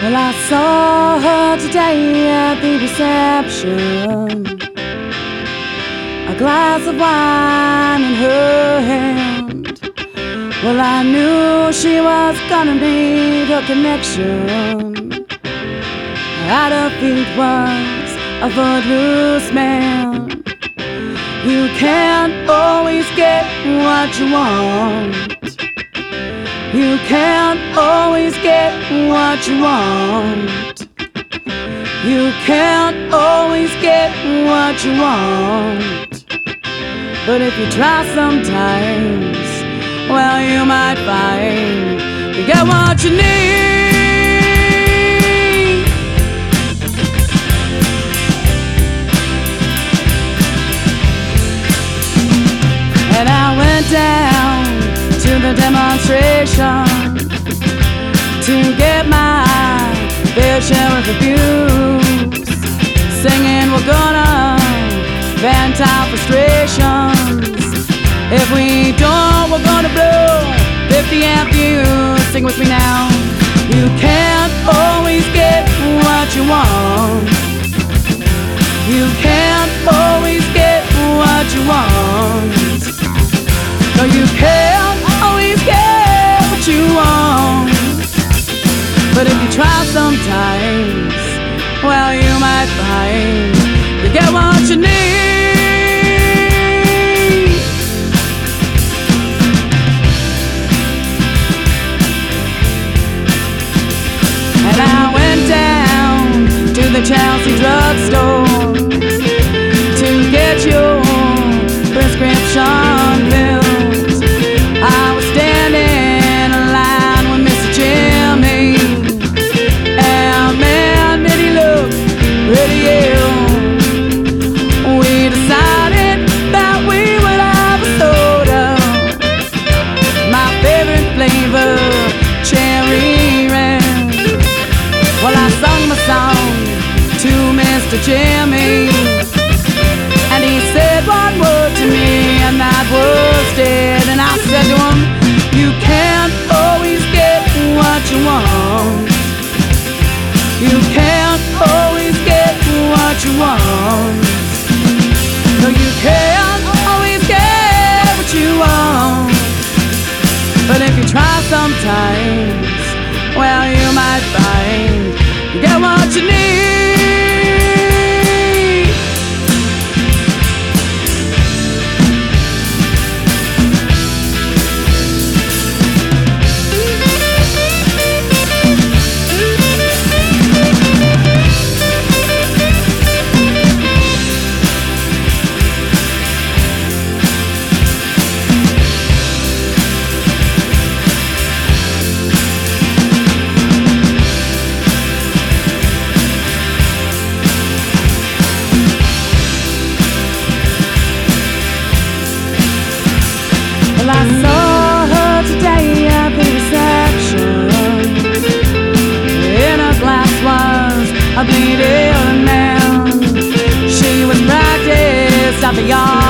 Well, I saw her today at the reception, a glass of wine in her hand. Well, I knew she was gonna need a connection. At her feet was a footloose man. You can't always get what you want. You can't always get what you want. You can't always get what you want. But if you try sometimes, well, you might find you get what you need. And I went down to the demonstration to get my fair share of abuse, singing we're gonna vent our frustrations. If we don't, we're gonna blow 50 amp views. Sing with me now. You can't always get what you want. You can't always get what you want. No, you can't always get what you want. But if you try sometimes, well, you might find you get what you need. And I went down to the Chelsea drugstore to get your prescription pills. I was standing in line with Mr. Jimmy, and man, did he look pretty ill. We decided that we would have a soda, my favorite flavor, cherry red. Well, I sung my song to Mr. Jimmy, and he said one word to me, and that was dead. And I said to him, you can't always get what you want. You can't always get what you want. No, you can't always get what you want. But if you try sometimes, well, you might find you get what you need. Well, I saw her today at the reception. In her glass was a bleeding man. She was practiced at the yard.